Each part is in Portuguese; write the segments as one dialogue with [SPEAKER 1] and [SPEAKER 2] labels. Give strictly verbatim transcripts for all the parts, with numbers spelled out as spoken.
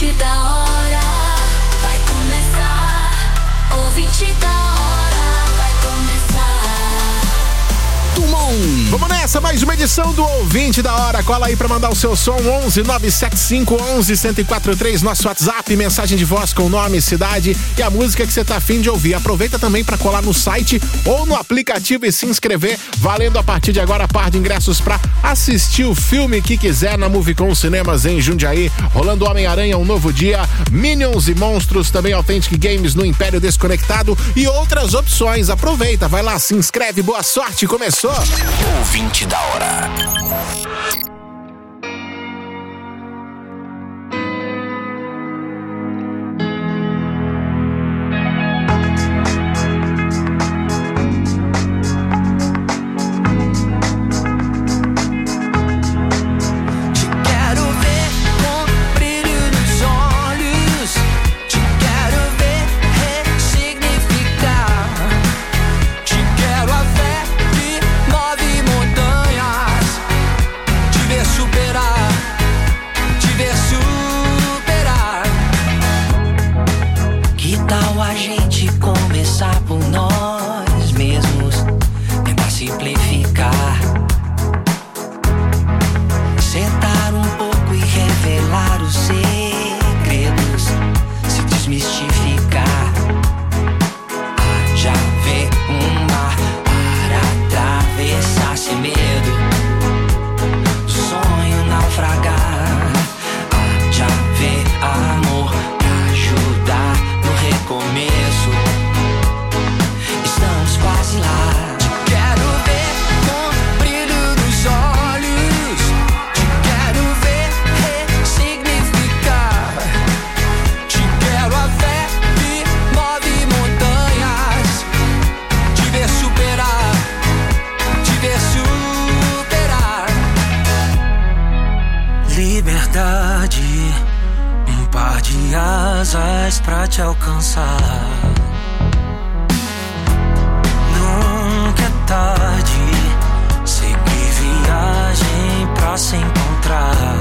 [SPEAKER 1] Ouvinte da hora vai começar. Ouvinte da hora vai começar.
[SPEAKER 2] Tumon.
[SPEAKER 3] Vamos nessa, mais uma edição do Ouvinte da Hora. Cola aí pra mandar o seu som, onze nove sete cinco onze um zero quatro três, nosso WhatsApp, mensagem de voz com nome, cidade e a música que você tá afim de ouvir. Aproveita também pra colar no site ou no aplicativo e se inscrever, valendo a partir de agora par de ingressos pra assistir o filme que quiser na Movicon Cinemas em Jundiaí, rolando Homem-Aranha, Um Novo Dia, Minions e Monstros, também Authentic Games no Império Desconectado e outras opções. Aproveita, vai lá, se inscreve, boa sorte, começou!
[SPEAKER 2] Ouvinte da hora.
[SPEAKER 4] Pra te alcançar, nunca é tarde. Seguir viagem pra se encontrar.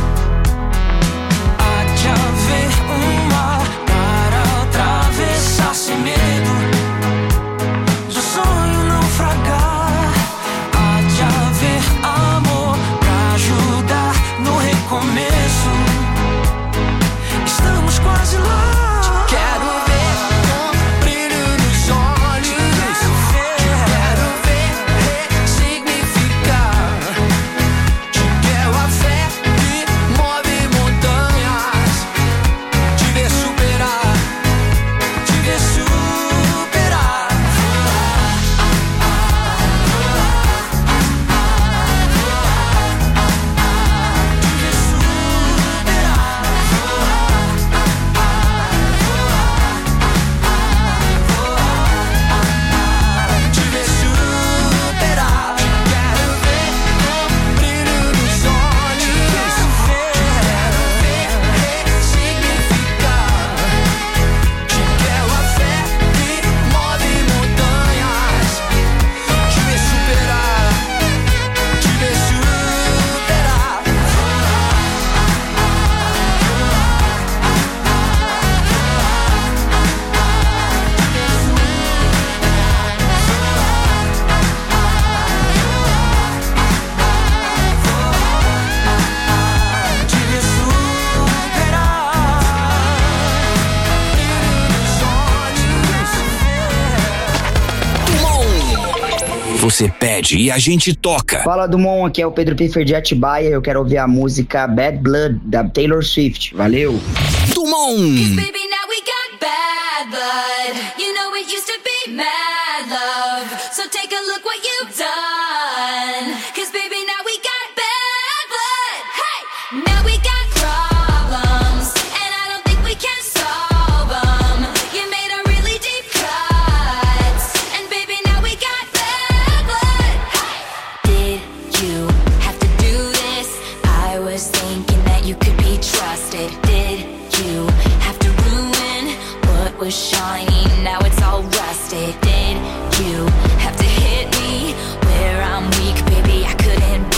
[SPEAKER 4] Há de haver um mar para atravessar sem medo do sonho naufragar. Há de haver amor pra ajudar no recomeço. Estamos quase lá.
[SPEAKER 2] Você pede e a gente toca.
[SPEAKER 5] Fala, Dumont, aqui é o Pedro Piffer de Atibaia. Eu quero ouvir a música Bad Blood, da Taylor Swift. Valeu!
[SPEAKER 2] Dumont!
[SPEAKER 1] Baby, now we got bad blood. You know it used to be mad love. So take a look what you've done. Cause baby, now we got bad blood. Hey! Now we got problems. And I don't think we can solve them. You made a really deep cut. And baby, now we got bad blood. Hey! Did you have to do this? I was thinking that you could be trusted. Did you have to ruin what was shiny? Now it's all rusted. Did you have to hit me where I'm weak? Baby, I couldn't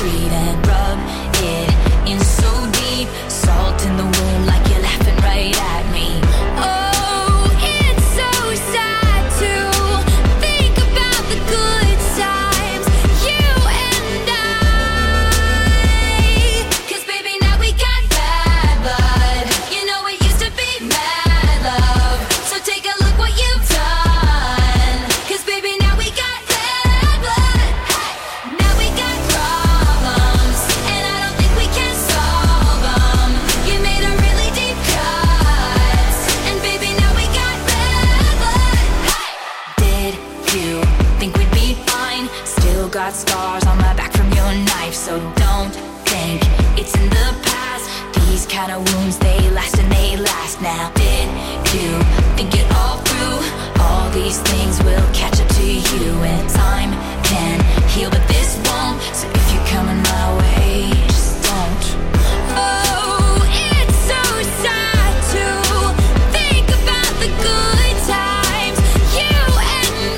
[SPEAKER 1] got scars on my back from your knife, so don't think it's in the past. These kind of wounds, they last and they last now. Did you think it all through? All these things will catch up to you, and time can heal, but this won't. So if you're coming my way, just don't. Oh, it's so sad to think about the good times, you and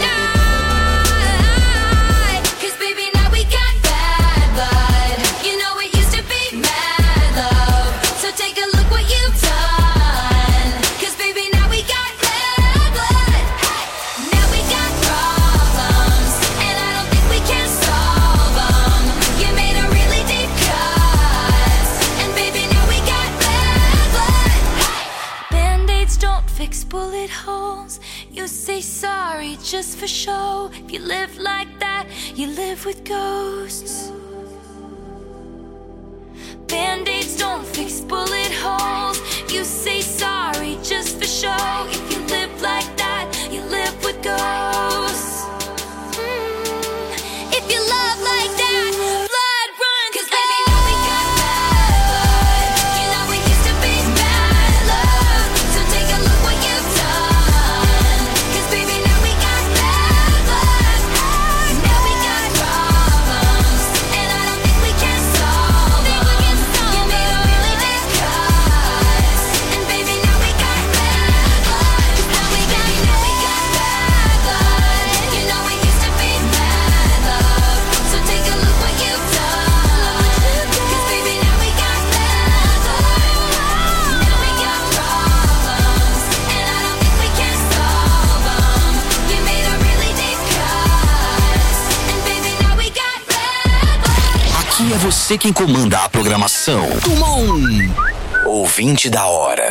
[SPEAKER 1] I. 'Cause baby, now we got bad blood. You know it used to be mad love. So take a look what you've done. 'Cause baby, now we got bad blood. Now we got problems, and I don't think we can solve them. You made a really deep cut, and baby, now we got bad blood. Band-aids don't fix bullet holes. You say sorry just for show. If you live like that, you live with ghosts. Band-aids don't fix bullet holes. You say sorry just for show. If you live like that, you live with ghosts. Mm, if you love like that, blood runs. 'Cause baby, now we got bad blood. You know we used to be mad love. So take a look what you've done. 'Cause baby, now we got bad blood. Now we got problems, and I don't think we can solve them. You made a really deep cut, and baby, now we got bad blood. Now we got, now we got bad blood. You know we used to be mad love. So take a look what you've done. 'Cause baby, now we got bad blood. Now we got problems, and I don't think we can solve them. You made a really deep cut, and baby, now we got bad blood.
[SPEAKER 2] Aqui é você quem comanda a programação. Tumon, ouvinte da hora.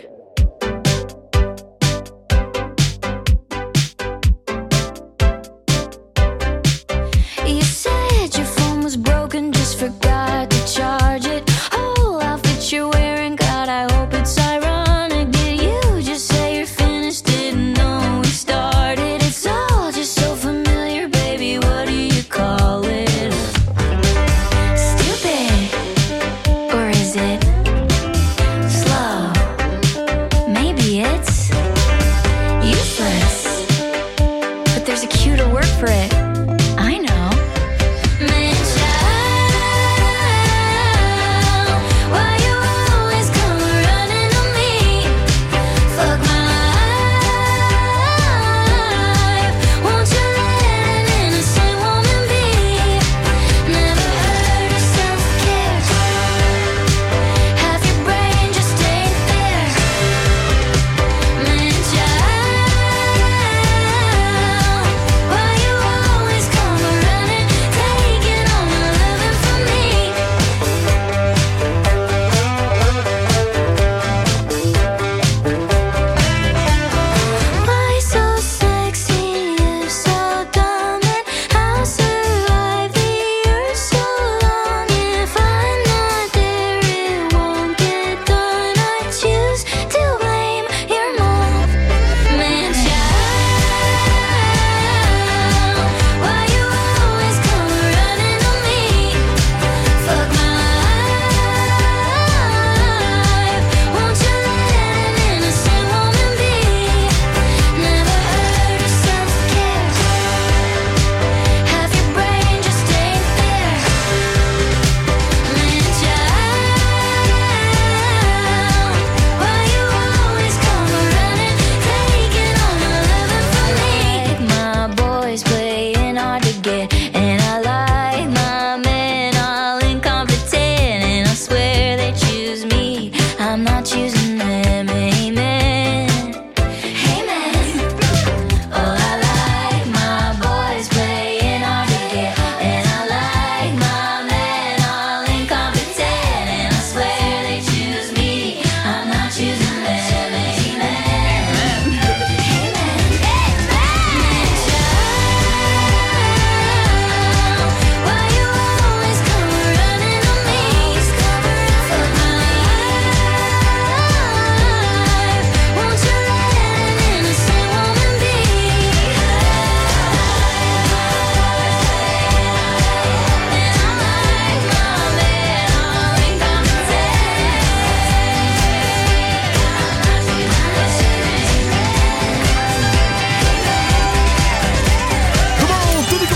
[SPEAKER 1] You said your phone was broken, just forgot to charge it. Whole outfit you're wearing, God, I hope it's ironic. Did you just say you're finished? Didn't know we started. It's all just so familiar, baby. What do you call it? Stupid, or is it slow? Maybe it's useless, but there's a cuter word for it. I know. Man, child, why you always come running to me? Fuck my life. Won't you let an innocent woman be? Never heard of self-care. Half your brain just ain't there. Man, child, why you always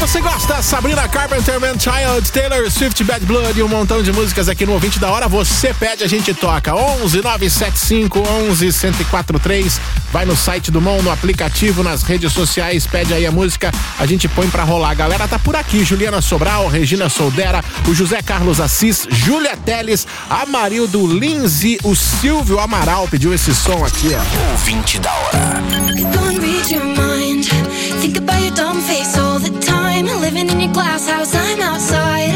[SPEAKER 3] você gosta? Sabrina Carpenter, Man Child, Taylor Swift, Bad Blood e um montão de músicas aqui no Ouvinte da Hora. Você pede, a gente toca. onze nove sete cinco onze um zero quatro três. Vai no site do Mon, no aplicativo, nas redes sociais, pede aí a música, a gente põe pra rolar. A galera tá por aqui, Juliana Sobral, Regina Soldera, o José Carlos Assis, Júlia Teles, Amarildo Lindsay, o Silvio Amaral pediu esse som aqui, ó.
[SPEAKER 2] Ouvinte da Hora.
[SPEAKER 6] Think about your dumb face all the time. Living in your glass house, I'm outside.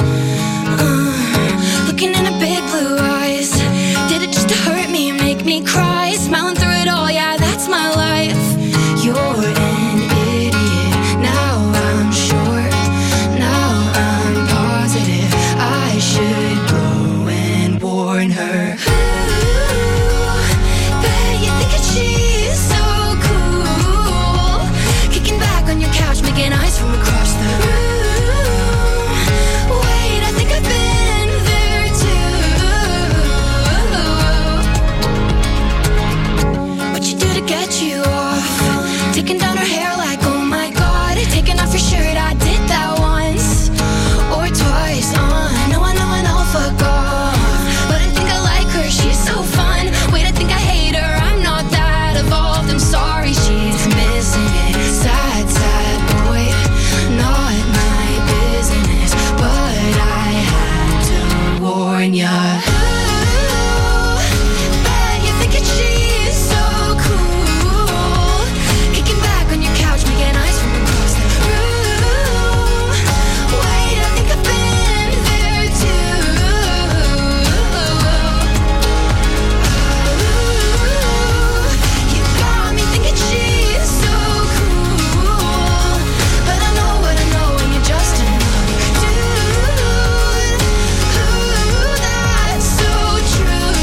[SPEAKER 6] Uh, looking in her big blue eyes. Did it just to hurt me and make me cry? Smiling through it all, yeah, that's my life. You're an idiot, now I'm sure. Now I'm positive I should go and warn her. Ooh, bet you think that she's so on your couch, making eyes from across the room. Wait, I think I've been there too. What you do to get you off? Taking down her hair like, oh my god. Taking off your shirt, I did that once or twice. Uh, no, I know, I know, fuck off. But I think I like her, she's so fun. Wait, I think I hate her, I'm not that evolved. I'm sorry, she's missing it. Sad, sad boy, not my business, but I had to warn ya. Ooh, bet you're thinking she's so cool. Kicking back on your couch, making eyes from across the room. Wait, I think I've been there too. Ooh, you got me thinking she's so cool. But I know what I know, and you're just another dude. Ooh, that's so true.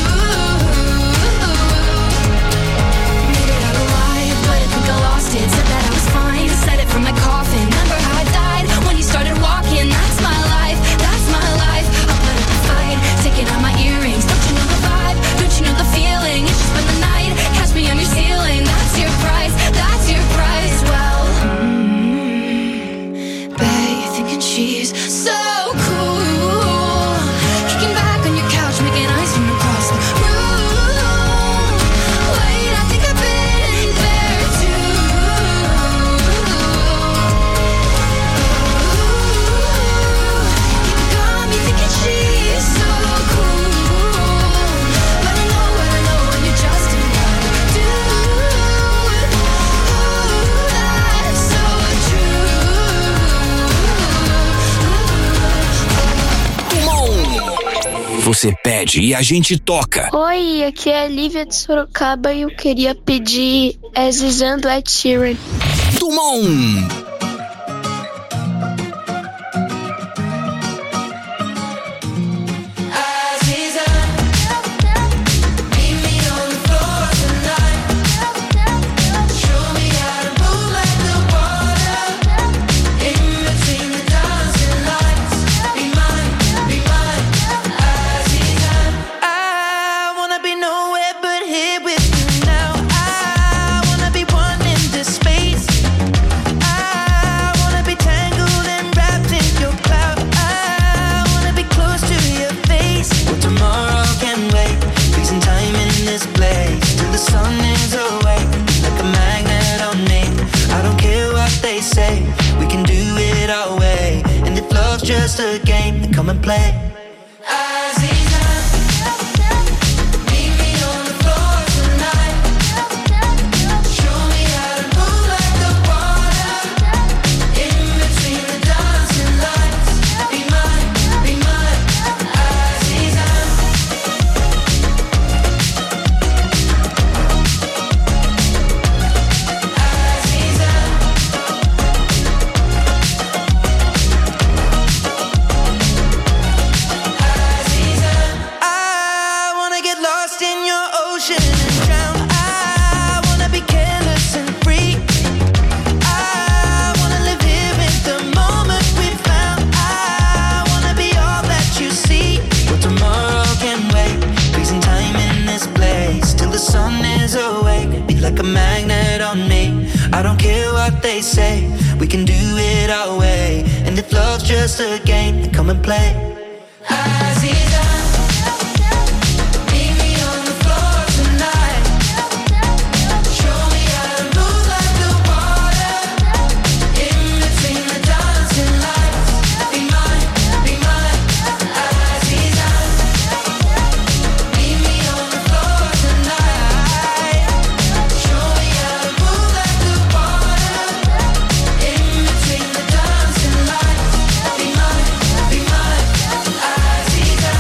[SPEAKER 6] Made it out alive, but I think I lost it. Said that I was fine, said it from my coffin. Remember how I died when you started walking? That's my life, that's my life. I'll put up a fight, taking out my earrings. Don't you know the vibe? Don't you know the feeling? It's just been the night, catch me on your ceiling. That's your price, that's your price. Well, mm, bet you're thinking she's so cool. Kicking back on your couch, making eyes from across the room. Wait, I think I've been there too. You got me thinking she's so cool. But I know what I know, and you're just another dude. Ooh, that's so true.
[SPEAKER 2] Você pede e a gente toca.
[SPEAKER 7] Oi, aqui é a Lívia de Sorocaba e eu queria pedir Azizan do Ed Sheeran.
[SPEAKER 2] Tumon.
[SPEAKER 4] I wanna be nowhere but here with you now. I wanna be one in this space. I wanna be tangled and wrapped in your cloud. I wanna be close to your face. Well, tomorrow can wait. Freezing time in this place till the sun is awake. Like a magnet on me. I don't care what they say. We can do it our way. And if love's just a game, then come and play. I wanna get lost in your ocean and drown. I wanna be careless and free. I wanna live here in the moment we found. I wanna be all that you see. Well, tomorrow can wait. Freezing time in this place till the sun is awake. Be like a magnet on me. I don't care what they say. We can do it our way. And if love's just a game, then come and play. Aziza, meet me on the floor tonight. Show me how to move like the water. In between the dancing lights. Be mine, be mine, Aziza. Meet me on the floor tonight. Show me how to move like the water. In between the dancing lights. Be mine, be mine, Aziza.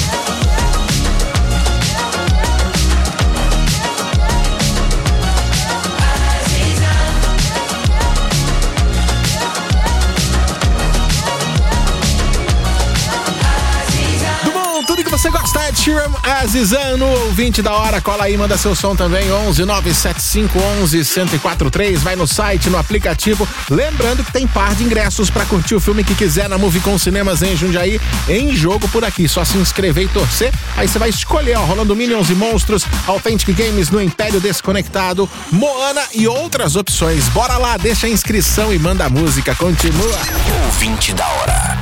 [SPEAKER 3] Do bom, tudo que você gosta é Sheeran, Azizano, ouvinte da hora, cola aí, manda seu som também, onze nove sete cinco onze um zero quatro três, vai no site, no aplicativo, lembrando que tem par de ingressos pra curtir o filme que quiser na Movicon Cinemas em Jundiaí, em jogo por aqui, só se inscrever e torcer, aí você vai escolher, ó, rolando Minions e Monstros, Authentic Games no Império Desconectado, Moana e outras opções, bora lá, deixa a inscrição e manda a música, continua.
[SPEAKER 2] Ouvinte da hora.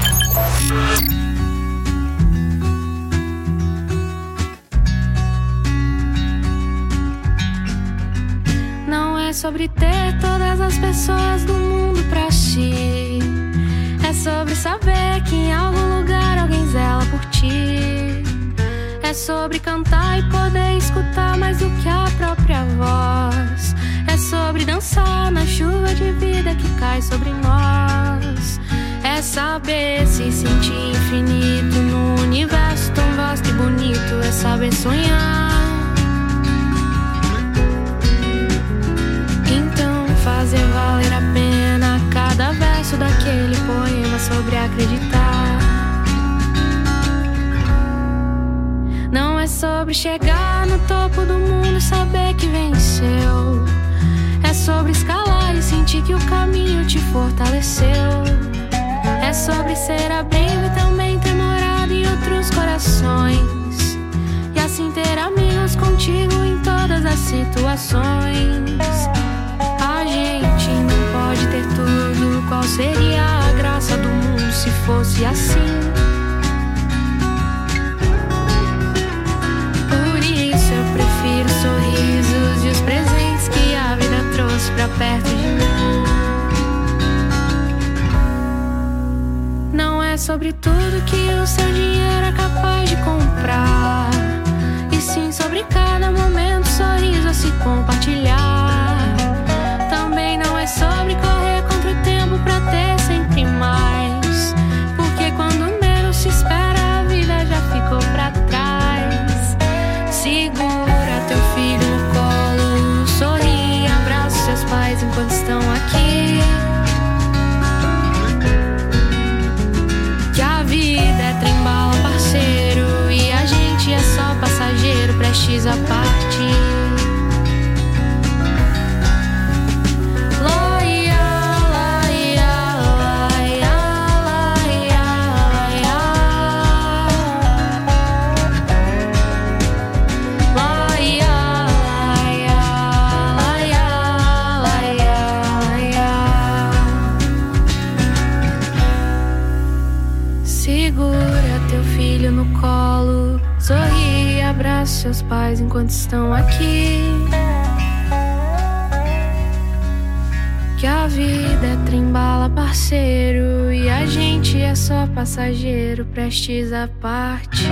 [SPEAKER 8] Não é sobre ter todas as pessoas do mundo pra ti. É sobre saber que em algum lugar alguém zela por ti. É sobre cantar e poder escutar mais do que a própria voz. É sobre dançar na chuva de vida que cai sobre nós. É saber se sentir infinito no universo tão vasto e bonito. É saber sonhar. Fazer valer a pena cada verso daquele poema sobre acreditar. Não é sobre chegar no topo do mundo e saber que venceu. É sobre escalar e sentir que o caminho te fortaleceu. É sobre ser abrigo e também ter morado em outros corações. E assim ter amigos contigo em todas as situações. A gente não pode ter tudo. Qual seria a graça do mundo se fosse assim? Por isso eu prefiro os sorrisos e os presentes que a vida trouxe pra perto de mim. Não é sobre tudo que o seu dinheiro é capaz de comprar, e sim sobre cada momento, sorriso a se compartilhar. Também não é sobre correr contra o tempo pra ter sempre mais, porque quando menos se espera a vida já ficou pra trás. Segura teu filho no colo, sorri, abraça seus pais enquanto estão aqui. Que a vida é trem-bala, parceiro, e a gente é só passageiro, prestes a partir. Sorri, abraça seus pais enquanto estão aqui. Que a vida é trem-bala, parceiro, e a gente é só passageiro, prestes a partir.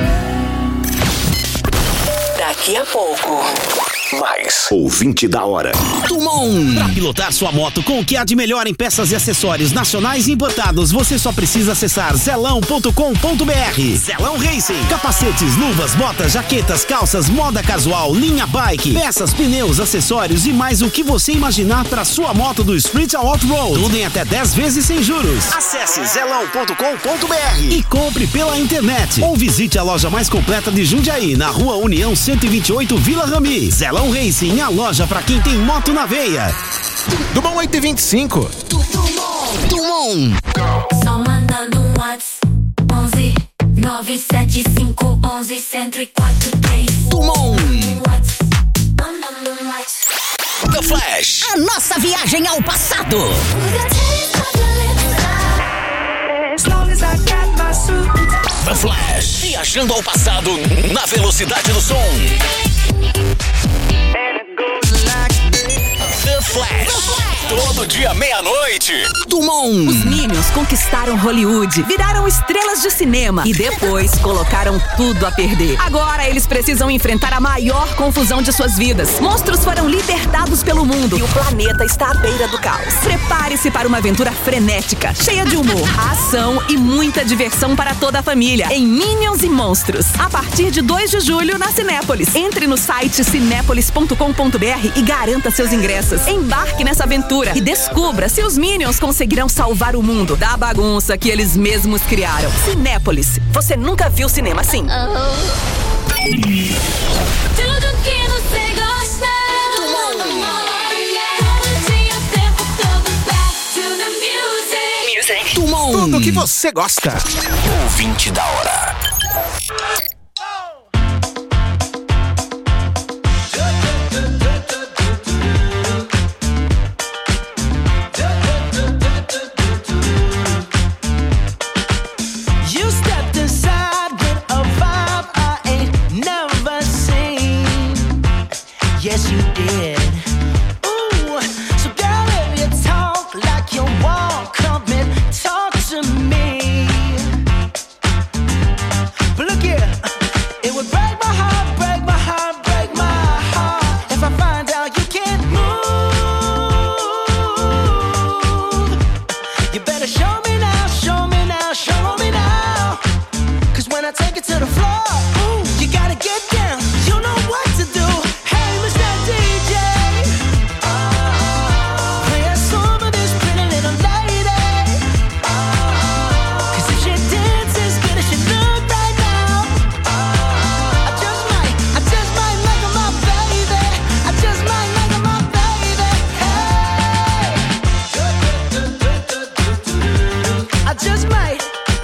[SPEAKER 2] Daqui a pouco, mais
[SPEAKER 9] Ouvinte da hora.
[SPEAKER 2] Dumont.
[SPEAKER 10] Pra pilotar sua moto com o que há de melhor em peças e acessórios nacionais e importados, você só precisa acessar zelão ponto com ponto br. Zelão Racing. Capacetes, luvas, botas, jaquetas, calças, moda casual, linha bike, peças, pneus, acessórios e mais o que você imaginar para sua moto do street ao off-road. Tudo em até dez vezes sem juros. Acesse zelão ponto com ponto br e compre pela internet. Ou visite a loja mais completa de Jundiaí, na Rua União cento e vinte e oito, Vila Rami. Zelão Racing, a loja pra quem tem moto na veia.
[SPEAKER 3] Dumont oito e vinte e cinco.
[SPEAKER 2] Dumont.
[SPEAKER 1] Só mandando um WhatsApp. onze nove sete cinco onze zero quatro três.
[SPEAKER 2] Dumont.
[SPEAKER 1] Mandando um WhatsApp.
[SPEAKER 2] The Flash.
[SPEAKER 11] A nossa viagem ao passado.
[SPEAKER 2] The Flash. Viajando ao passado na velocidade do som. The Flash. Todo dia meia-noite. Dumont.
[SPEAKER 9] Os Minions conquistaram Hollywood, viraram estrelas de cinema e depois colocaram tudo a perder. Agora eles precisam enfrentar a maior confusão de suas vidas. Monstros foram libertados pelo mundo e o planeta está à beira do caos. Prepare-se para uma aventura frenética, cheia de humor, ação e muita diversão para toda a família em Minions e Monstros. A partir de dois de julho na Cinépolis. Entre no site cinépolis ponto com ponto b r e garanta seus ingressos. Embarque nessa aventura e descubra se os Minions conseguirão salvar o mundo da bagunça que eles mesmos criaram. Cinépolis. Você nunca viu cinema assim?
[SPEAKER 1] Tudo que você gosta. Todo dia, o tempo todo. Back to the music.
[SPEAKER 2] Music. Dumont.
[SPEAKER 3] Tudo que você gosta.
[SPEAKER 2] Ouvinte da hora.
[SPEAKER 4] You stepped inside with a vibe I ain't never seen. Yes, you did. Ooh, so girl, if you talk like you walk, come and talk to me. But look here, it would break my heart, break my heart, break my heart if I find out you can't move. You better show me now, show me now, show me now. Cause when I take it to the floor, ooh, you gotta get down. You know what to do. Hey, Mister D J, play a song for this pretty little lady. Cause if she dances good as she look right now, I just might, I just might make her my baby. I just might make her my baby. Hey, I just might.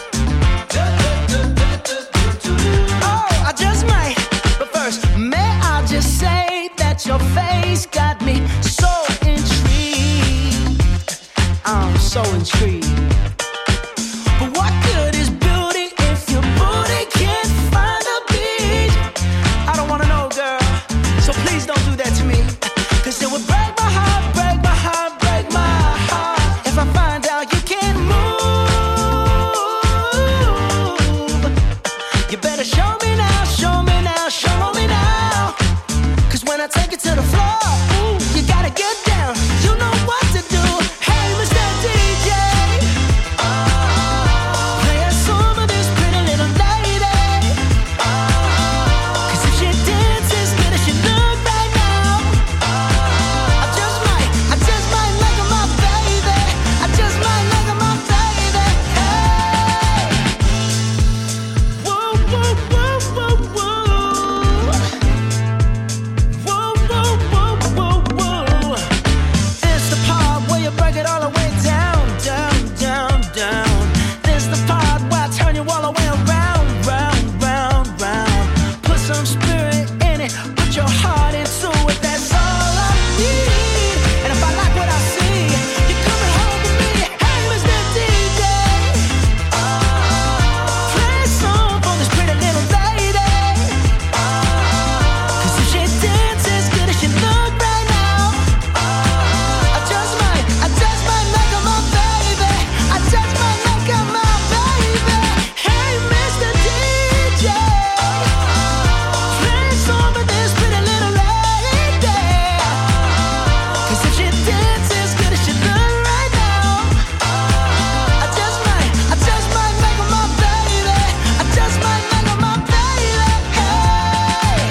[SPEAKER 4] Oh, I just might. But first, may I just say that your face got me so intrigued. I'm so intrigued. But what good is beauty if your booty can't find a beach? I don't wanna know, girl, so please don't do that to me. Cause it would break my heart, break my heart, break my heart if I find out you can't move. You better show me now, show me now, show me now. Cause when I take it to the floor, ooh, you gotta get down. You know what to do. Hey, Mister D J, play a song for this pretty little lady. Cause if she dances good as she look right now, I just might, I just might make her my baby. I just might make her my baby. Hey, whoa, whoa, whoa, whoa, whoa. Whoa, whoa, whoa, whoa, whoa. It's the part where you break it all the way down, down, down, down. This the part where I turn you all the way around, round, round, round. Put some spirit in it, put your heart into it. That's all I need. And if I like what I see, you're coming home with me. Hey, Mister D J, play a song for this pretty little lady. Cause if she dances good as she look right now, I just might, I just might make her my baby. I just might make her my baby. Hey, Mister D J, play a song for this pretty little lady. Cause if she dances good as she look right now, I just might, I just might make her my baby. I just might make her my baby. Hey,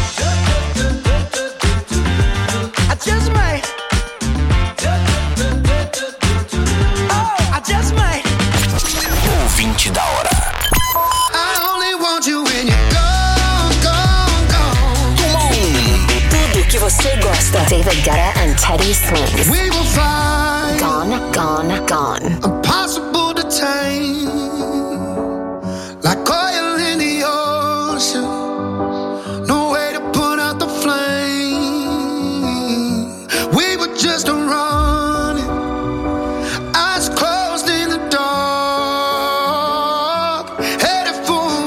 [SPEAKER 4] I just might. Oh, I just might.
[SPEAKER 2] Ouvinte da hora.
[SPEAKER 4] I only want you when you're gone, gone, gone.
[SPEAKER 11] Tudo que você gosta. David Guetta and Teddy Swims.
[SPEAKER 4] We will find
[SPEAKER 11] Gone, gone, gone.
[SPEAKER 4] impossible to tame, like oil in the ocean. No way to put out the flame. We were just running, eyes closed in the dark, headed for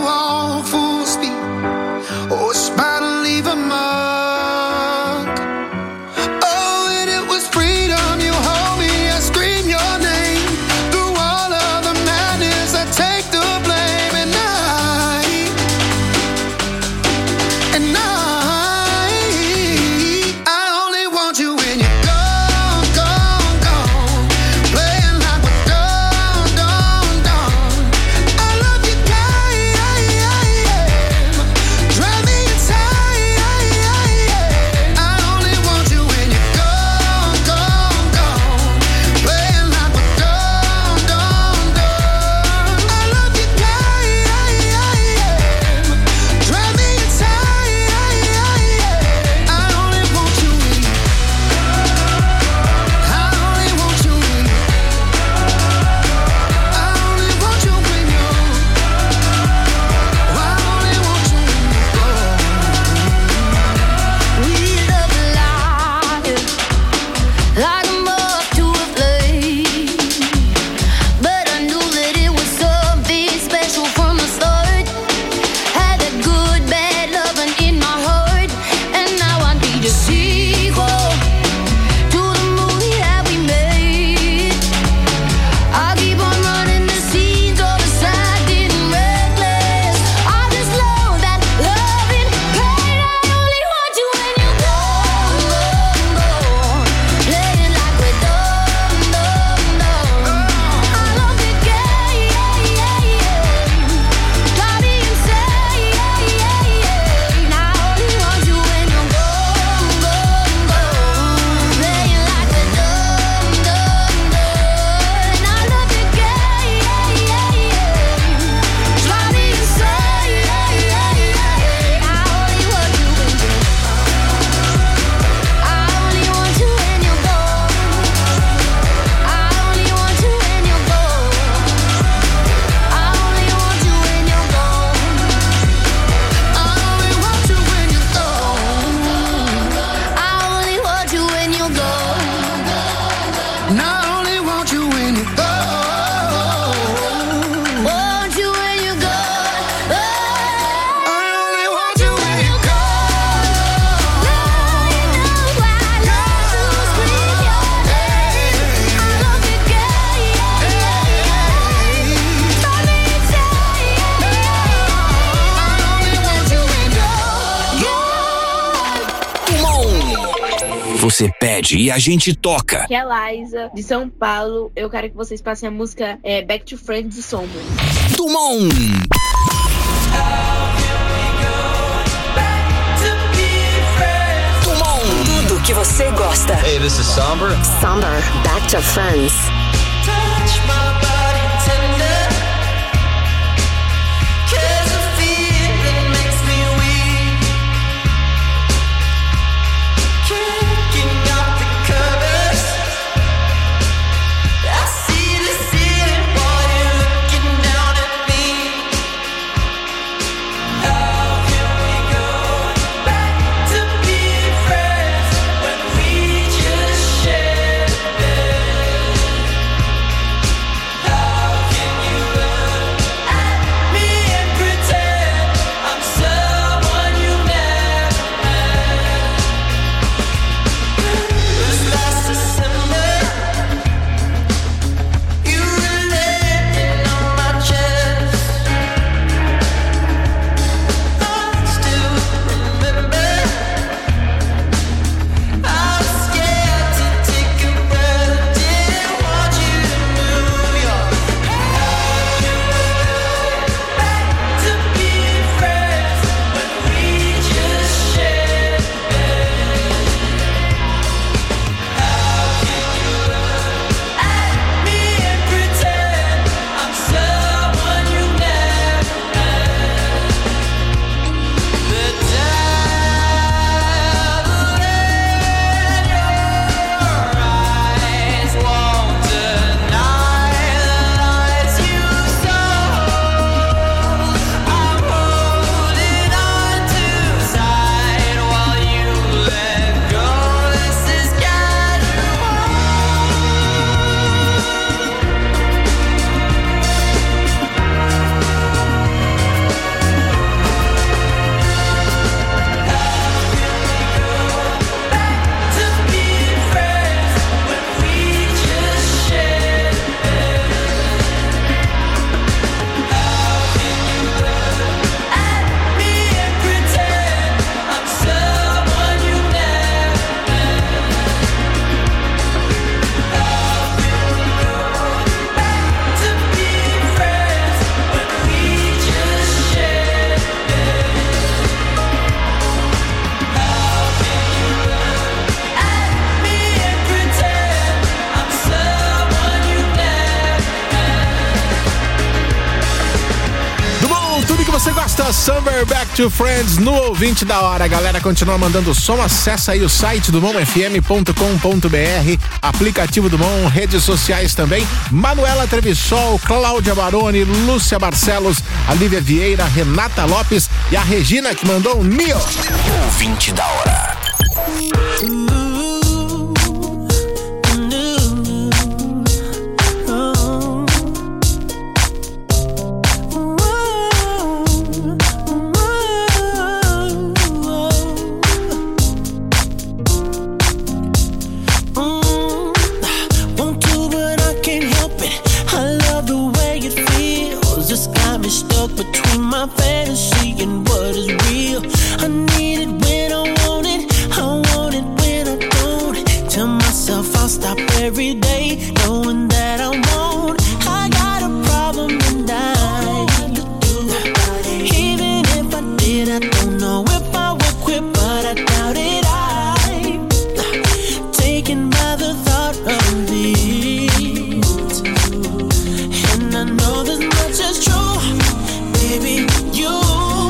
[SPEAKER 2] você pede e a gente toca.
[SPEAKER 12] Que é a Liza, de São Paulo. Eu quero que vocês passem a música é, Back to Friends de Sombra.
[SPEAKER 2] Dumont!
[SPEAKER 11] Tudo que você gosta.
[SPEAKER 13] Hey, this is Somber.
[SPEAKER 11] Somber, Back to Friends.
[SPEAKER 4] Touch my body tender, 'cause a feeling makes me weak. Kicking off the covers, I see the ceiling while you're looking down at me. How can we go back to being friends when we just shared a bed? How can you look at me and pretend I'm someone you never met? It was last December, you were laying on my chest. I still remember, I was scared to take a breath, didn't want you to move your. How can we go back to being friends when we just shared a bed? How can you look at me and pretend I'm someone you never met? The devil in your eyes won't deny the lies you sold. I'm holding on too tight while you let go. This is casual. To being friends when we just shared a bed. How can you look at me and pretend I'm someone you never met? How can we go back to being friends when we just shared a bed? How can you look at me and pretend I'm someone you never
[SPEAKER 3] Dumont, tudo que você gosta, Summer Back to Friends no ouvinte da hora. A galera continua mandando som, acessa aí o site dumont f m ponto com ponto b r, aplicativo Dumont, redes sociais também. Manuela Trevissol, Cláudia Baroni, Lúcia Barcelos, a Lívia Vieira, Renata Lopes e a Regina que mandou um Neo.
[SPEAKER 2] Ouvinte da hora.
[SPEAKER 4] Want to, but I can't help it. I love the way it feels. It's got me stuck between my fantasy and what is real. I need it when I want it. I want it when I don't. Tell myself I'll stop every day, knowing that I won't. I got a problem and I even if I did, I don't know if I would quit, but I doubt it. I'm taken by the thought of it, and I know this much is true, baby. You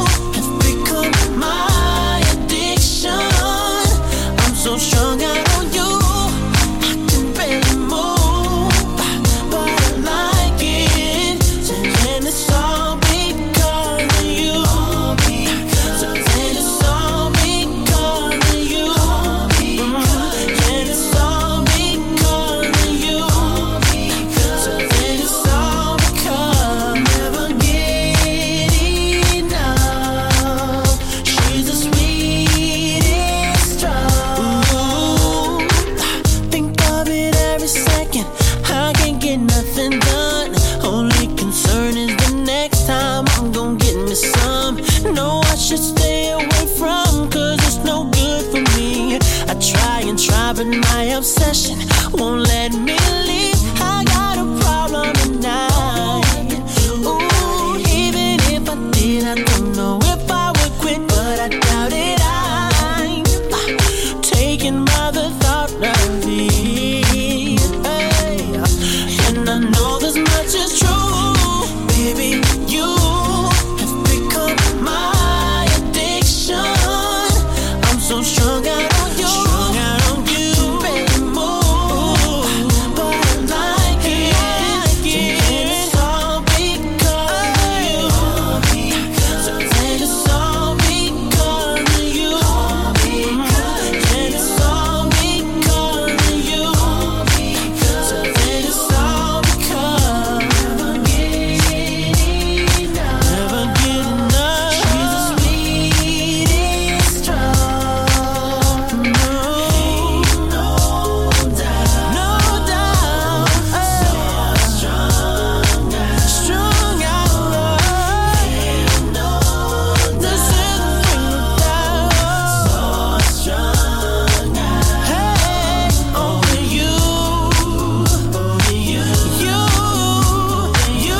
[SPEAKER 4] my obsession won't let me leave. I got a problem tonight. Ooh, even if I did, I don't know if I would quit, but I doubt it. I'm taken by the thought of it. Hey, and I know this much is true, baby. You have become my addiction. I'm so strung out on you, strung out on you, baby, move. But I like it, like it. And it's all because of you. So and it's all because of you. And it's all because of you. So and it's all because never get enough. Never get enough. She's the sweetest drug. No, no doubt, no doubt. So strong, strong out love. No, this is the thing without so strong. Hey, only you, only you, you, you.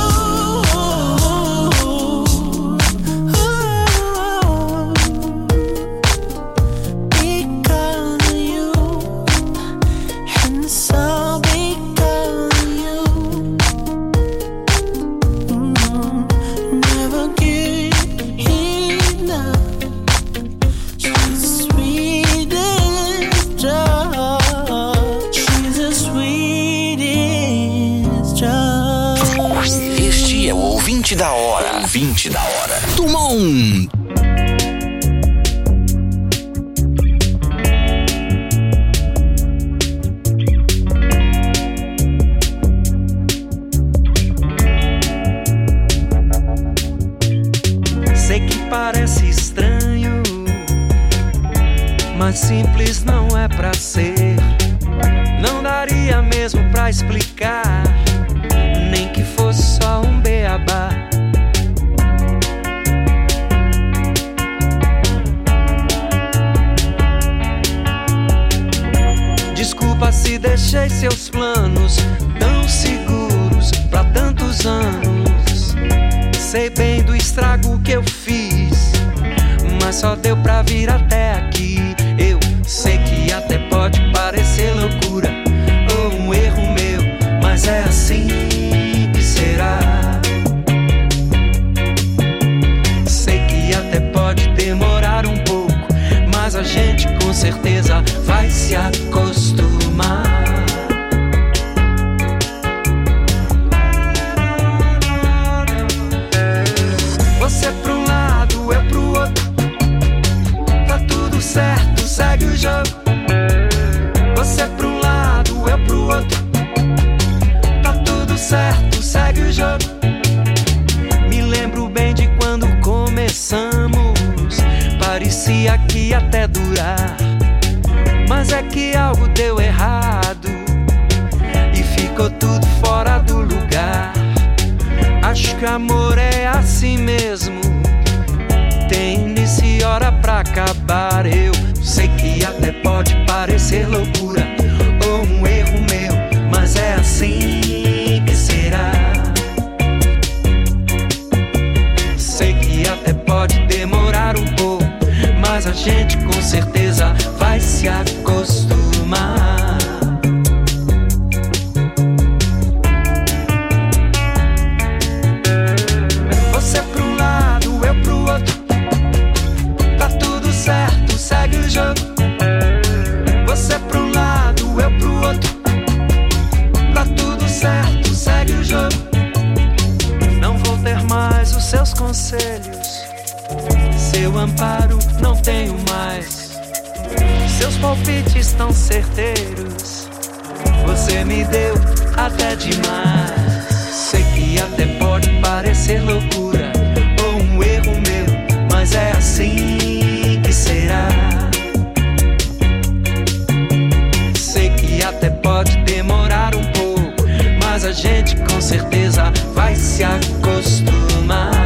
[SPEAKER 4] Because of you, and it's all because of you. Mm, never get enough. She's the sweetest drug. She's the sweetest drug.
[SPEAKER 2] Este é o ouvinte da hora. Ouvinte da hora. Tumon.
[SPEAKER 13] Sei que parece estranho, mas simples não é pra ser. Não daria mesmo pra explicar, nem que fosse só um beabá. Desculpa se deixei seus planos tão seguros pra tantos anos. Sei bem do estrago que eu fiz, mas só deu pra vir até aqui. Eu sei que até pode parecer loucura ou um erro meu, mas é assim que será. Sei que até pode demorar um pouco, mas a gente com certeza vai se acostumar. Você pra um lado, eu pro outro. Tá tudo certo, segue o jogo. Você pra um lado, eu pro outro. Tá tudo certo, segue o jogo. Me lembro bem de quando começamos. Parecia que ia até durar, mas é que algo deu errado e ficou tudo fora do lugar. Acho que amor é assim mesmo, tem início e hora pra acabar. Eu sei que até pode parecer loucura ou um erro meu, mas é assim que será. Sei que até pode demorar um pouco, mas a gente com certeza vai se acostumar. Você pra um lado, eu pro outro. Tá tudo certo, segue o jogo. Você pra um lado, eu pro outro. Tá tudo certo, segue o jogo. Não vou ter mais os seus conselhos, seu amparo não tenho mais. Seus palpites tão certeiros, você me deu até demais. Sei que até pode parecer loucura ou um erro meu, mas é assim que será. Sei que até pode demorar um pouco, mas a gente com certeza vai se acostumar.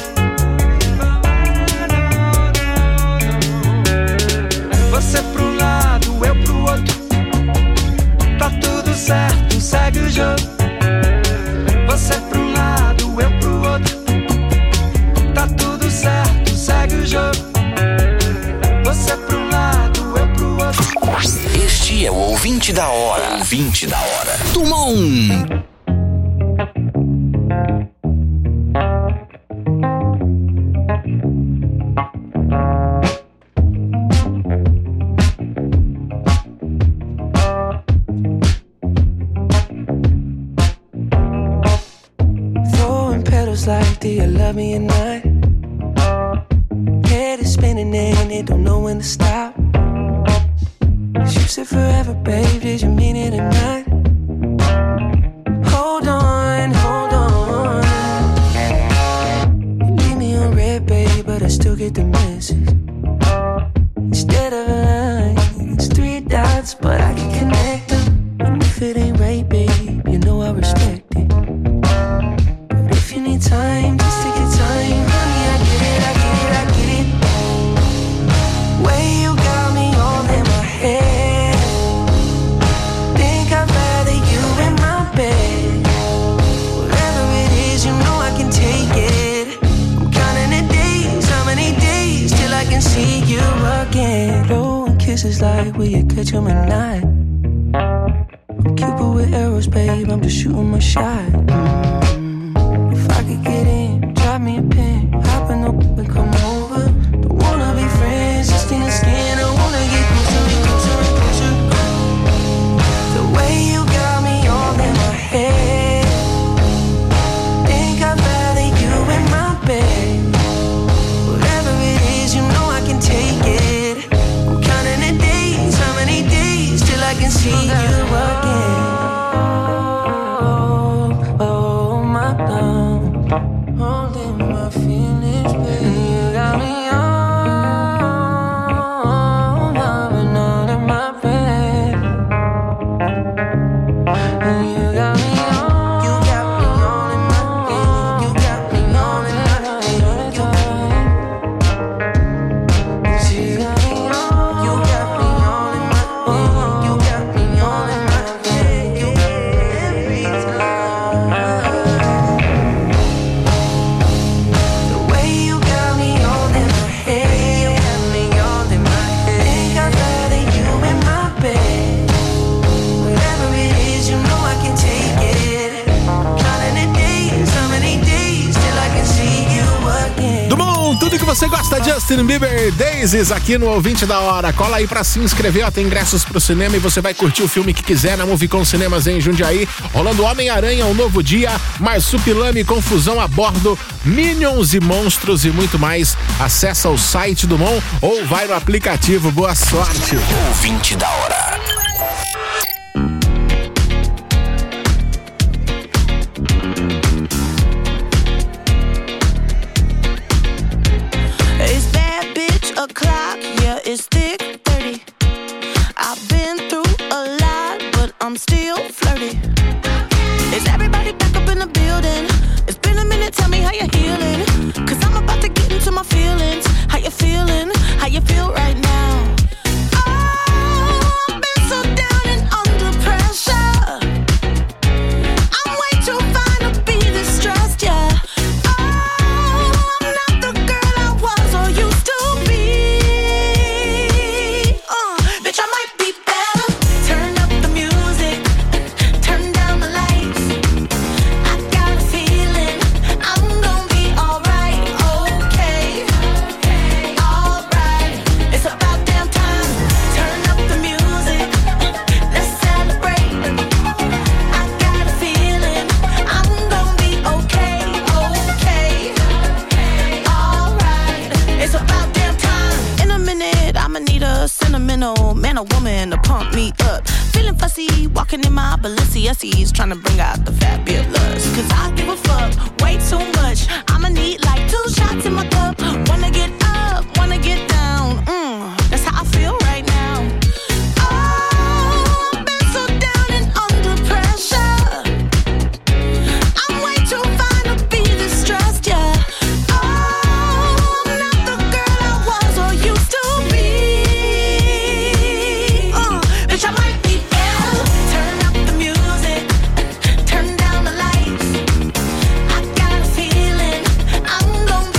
[SPEAKER 13] Você pro lado,
[SPEAKER 2] Ouvinte da hora. Tumon.
[SPEAKER 13] Throwing petals like, do you love me or not? Head is spinning and it don't know when to stop. You said forever, babe, did you mean it or not? Hold on, hold on. You leave me on red, babe, but I still get the message. Instead of a line, it's three dots, but I can connect them. And if it ain't right, babe, you know I respect it. But if you need time, just take your time, honey, I get it, I get it, I get it. Way you got me all in my head. Think I'd rather you in my bed. Whatever it is, you know I can take it. I'm counting the days, how many days till I can see you again. Blowing kisses like, will you catch 'em or not? I'm Cupid with arrows, babe, I'm just shooting my shot. Mm. If I could get in, drop me a pin, hop in the whip and come over. Don't wanna be friends, just in the skin, I wanna get closer and closer and closer. The way you got me all in my head. Think I'd rather you in my bed. Whatever it is, you know I can take it. I'm counting the days, how many days till I can see you again. Oh, oh my love, holding my feelings, baby. You got me all loving all in my bed. You got me all, you got me all in my head. You got me all in my head. You got me all, you got me all in my head. You got me all in my head. You every time. The way you got me all in my head. You got me all in my head. Think I'd rather you in my bed. Whatever it is, you know I can take it. Counting the days, how many days till I can see you again.
[SPEAKER 3] Do bom, tudo que você gosta, Justin Bieber, Daisies, aqui no Ouvinte da Hora. Cola aí pra se inscrever, ó, tem ingressos pro cinema e você vai curtir o filme que quiser na Movicon Cinemas em Jundiaí. Rolando Homem-Aranha, Um Novo Dia, Marsupilame, Confusão a Bordo, Minions e Monstros e muito mais. Acessa o site do Mon ou vai no aplicativo. Boa sorte.
[SPEAKER 2] Ouvinte da hora.
[SPEAKER 4] It's bad bitch o'clock, yeah, it's thick thirty. I've been through a lot, but I'm still flirty. Is everybody back up in the building? It's been a minute, tell me how you're healing. Cause I'm about to get into my feelings. How you feeling? How you feel right now? Oh, I've been so down and under pressure. I'm way too fine to be distressed, yeah. Oh, I'm not the girl I was or used to be. Uh, bitch, I might be better. Turn up the music, turn down the lights. I got a feeling I'm gonna be alright, okay, alright. It's about damn time. Turn up the music, let's celebrate. I got a feeling I'm gonna be okay, okay, alright. It's about damn time. In a minute, I'ma need a sentimental man or woman to pump me up. Feeling fussy, walking in my Balenciennes, trying to bring out the fabulous. Cause I give a fuck way too much. I'ma need like two shots in my cup. Wanna get up, wanna get down. Mm, that's how I feel right now. Oh, I've been so down and under pressure. I'm way too fine to be distressed, yeah. Oh, I'm not the girl I was or used to be. Uh, bitch, I might be better. Turn up the music, turn down the lights. I got a feeling I'm gonna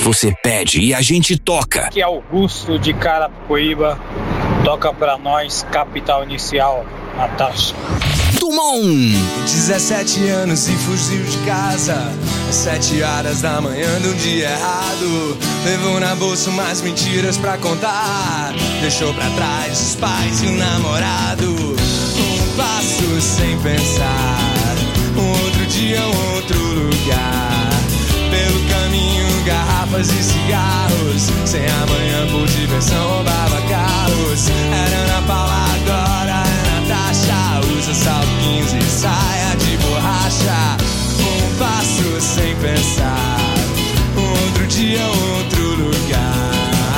[SPEAKER 2] você pede e a gente toca.
[SPEAKER 14] Aqui é Augusto de Carapicuíba, toca pra nós Capital Inicial, Natasha.
[SPEAKER 2] Dumont.
[SPEAKER 15] dezessete anos e fugiu de casa às sete horas da manhã de um dia errado. Levou na bolsa umas mentiras pra contar. Deixou pra trás os pais e o namorado. Um passo sem pensar, um outro dia, um outro lugar. Pelo caminho, garrafas e cigarros. Sem amanhã por diversão, roubava carros. Era Ana Paula, agora é Natasha. Usa salto quinze e saia de borracha. Um passo sem pensar, um outro dia, um outro lugar.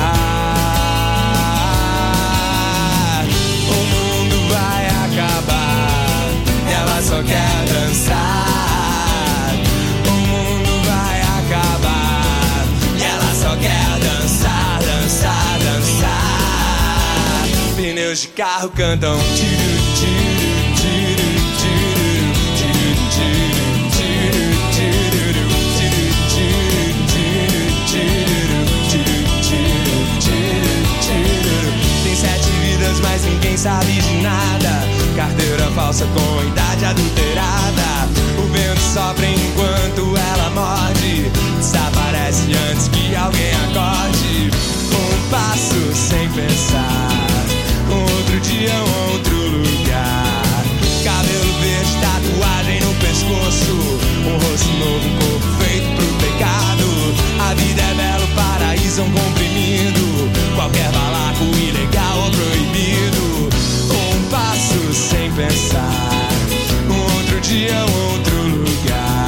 [SPEAKER 15] O mundo vai acabar e ela só quer dançar. Quer dançar, dançar, dançar. Pneus de carro cantam tiro, tiro, tiro, tiro, tiro, tiro, tiro, tiro, tiro, tiro, tiro, tiro. Tem sete vidas, mas ninguém sabe de nada. Carteira falsa com idade adulterada. O vento sopra enquanto ela morde. Desaparece antes que alguém acorde. Um passo sem pensar, um outro dia, um outro lugar. Cabelo verde, tatuagem no pescoço. Um rosto novo, um corpo feito pro pecado. A vida é belo, paraíso é um comprimido. Qualquer balaco, ilegal ou proibido. Um passo sem pensar, um outro dia, um outro lugar.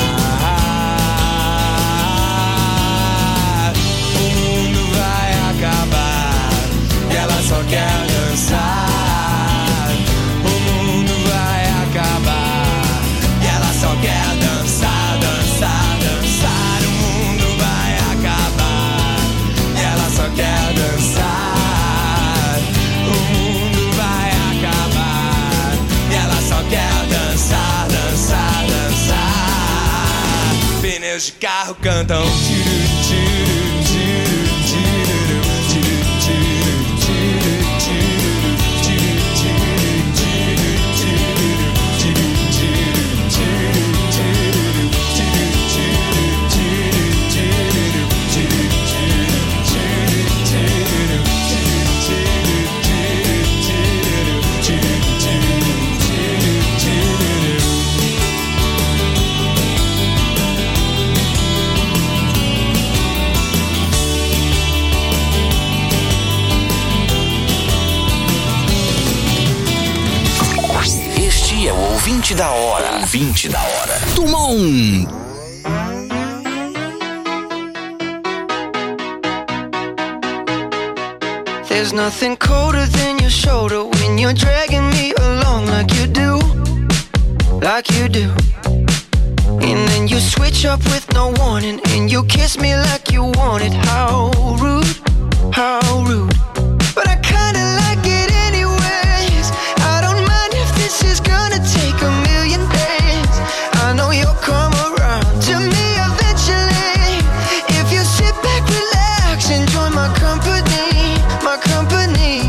[SPEAKER 15] Só quer dançar. O mundo vai acabar e ela só quer dançar, dançar, dançar. O mundo vai acabar e ela só quer dançar. O mundo vai acabar e ela só quer dançar, dançar, dançar. Pneus de carro cantam tiro, tiro, tiro, tiro, tiro, tiro.
[SPEAKER 2] É o ouvinte da hora. Ouvinte da hora. Dumont.
[SPEAKER 4] There's nothing colder than your shoulder when you're dragging me along like you do, like you do. And then you switch up with no warning and you kiss me like you want it. How rude, how rude. But I kinda like it anyways. I don't mind if this is gonna take a million days. I know you'll come around to me eventually. If you sit back, relax, and join my company, my company.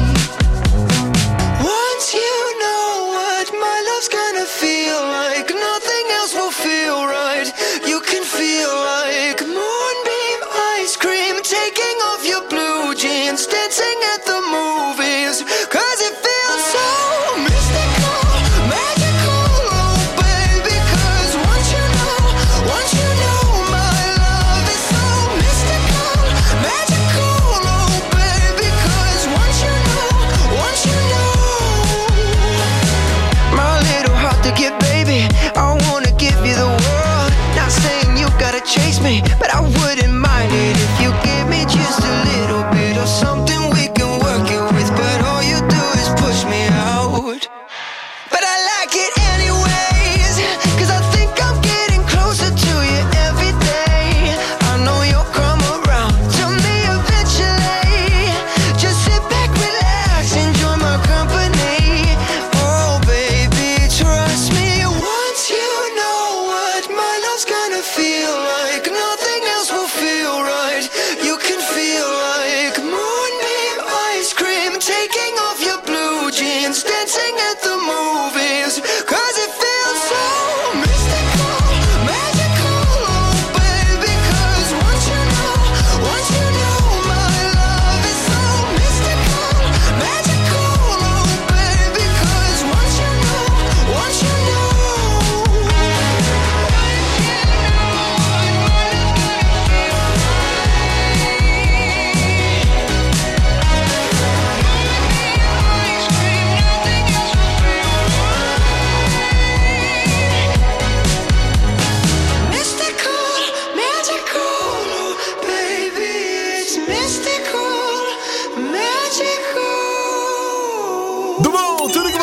[SPEAKER 4] Once you know what my love's gonna feel like, nothing else will feel right. You can feel like moonbeam ice cream, taking off your blue jeans, dancing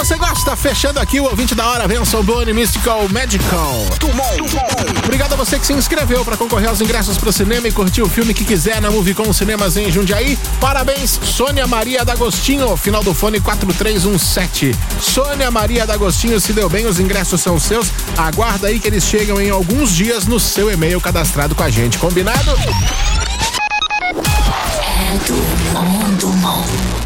[SPEAKER 3] você gosta. Fechando aqui o ouvinte da hora, Benson Boone, Mystical Magical. Obrigado a você que se inscreveu para concorrer aos ingressos pro cinema e curtir o filme que quiser na Movicon Cinemas em Jundiaí. Parabéns, Sônia Maria D'Agostinho, final do fone quatro três um sete. Sônia Maria D'Agostinho, se deu bem, os ingressos são seus. Aguarda aí que eles chegam em alguns dias no seu e-mail cadastrado com a gente. Combinado?
[SPEAKER 2] É do mundo, mundo.